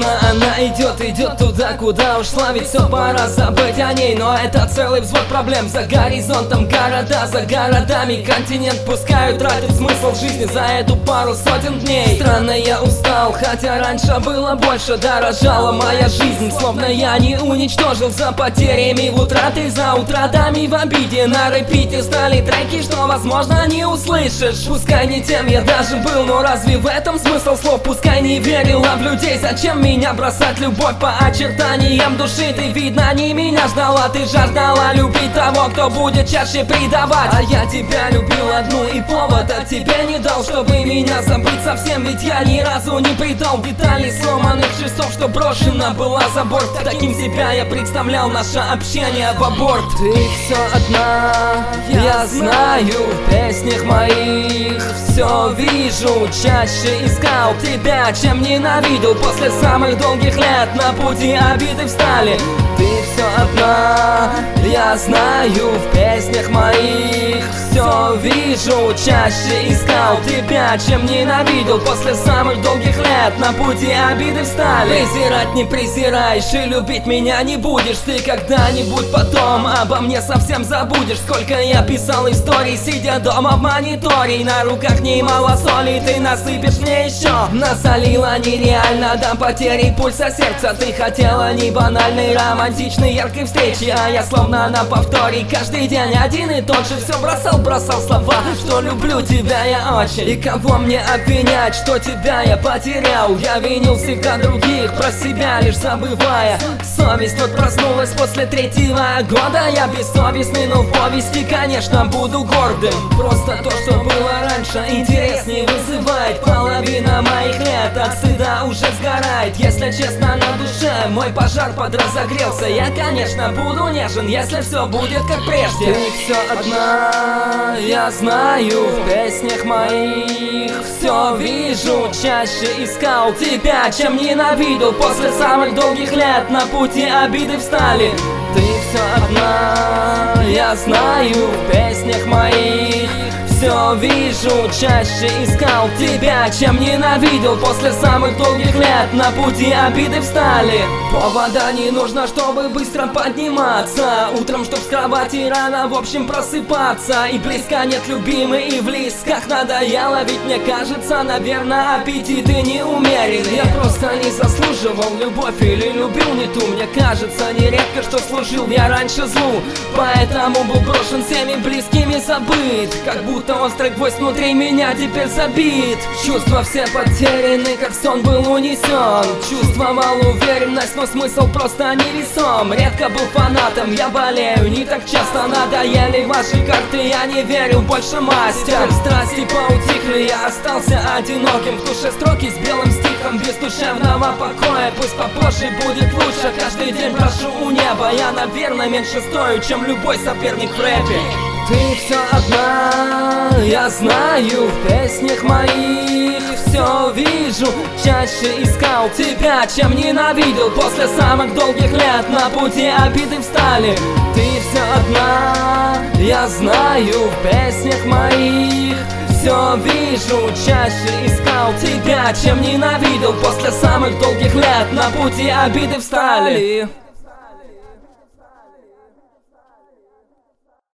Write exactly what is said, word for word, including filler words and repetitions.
Словно она идет, идет туда, куда ушла. Ведь все, пора забыть о ней. Но это целый взвод проблем. За горизонтом города, за городами континент пускают, тратят смысл жизни за эту пару сотен дней. Странно, я устал, хотя раньше было больше. Дорожала моя жизнь, словно я не уничтожил. За потерями в утраты, за утратами в обиде. На репите стали треки, что возможно не услышишь. Пускай не тем я даже был, но разве в этом смысл слов? Пускай не верила в людей, зачем меня бросать? Любовь по очертаниям души, ты видно не меня ждала. Ты жаждала любить того, кто будет чаще предавать. А я тебя любил одну и повод от тебя не дал, чтобы меня забыть совсем. Ведь я ни разу не предал деталей сломанных часов, что брошена была за борт. Таким себя я представлял наше общение в аборт. Ты все одна, я знаю, в песнях моих все вижу. Чаще искал тебя, чем ненавидел. После самых долгих лет на пути обиды встали. Ты все одна, я знаю, в песнях моих все вижу. Чаще искал тебя, чем ненавидел. После самых долгих лет на пути обиды встали. Презирать не презираешь и любить меня не будешь. Ты когда-нибудь потом обо мне совсем забудешь. Сколько я писал историй, сидя дома в мониторе. На руках немало соли, ты насыпешь мне еще. Насолила нереально до потери пульса сердца. Ты хотела не банальной, романтичной, яркой встречи, а я словно на повторе каждый день один и тот же. Все бросал, бросал слова, что люблю тебя я очень. И кого мне обвинять, что тебя я потерял? Я винил всегда других, про себя лишь забывая. Совесть вот проснулась после третьего года. Я бессовестный, но в повести, конечно, буду гордым. Просто то, что было раньше, интерес не вызывает. Половина моих лет от стыда уже сгорает. Если честно, на душе мой пожар подразогрелся. Я, конечно, буду нежен, если все будет как прежде. Ты все одна, я знаю, в песнях моих все вижу. Чаще искал тебя, чем ненавидел. После самых долгих лет на пути обиды встали. Ты все одна, я знаю, в песнях моих все вижу. Чаще искал тебя, чем ненавидел. После самых долгих лет на пути обиды встали. Повода не нужно, чтобы быстро подниматься. Утром, чтоб с кровати рано, в общем, просыпаться. И близко нет любимый, и в лисках надоело. Ведь мне кажется, наверное, аппетиты не умерен. Я просто не заслуживал любовь или любил не ту. Мне кажется, нередко, что служил я раньше злу. Поэтому был брошен всеми близкими, забыт. Как будто острый гвоздь внутри меня теперь забит. Чувства все потеряны, как сон был унесен. Чувствовал уверенность, но смысл просто невесом. Редко был фанатом, я болею, не так часто надоели ваши карты. Я не верю больше мастер. Страсти поутихли, я остался одиноким. В душе строки с белым стихом, без душевного покоя. Пусть попозже будет лучше, каждый день прошу у неба. Я, наверное, меньше стою, чем любой соперник в рэпе. Ты все одна, я знаю, в песнях моих все вижу. Чаще искал тебя, чем ненавидел. После самых долгих лет на пути обиды встали. Ты все одна, я знаю, в песнях моих все вижу. Чаще искал тебя, чем ненавидел. После самых долгих лет на пути обиды встали.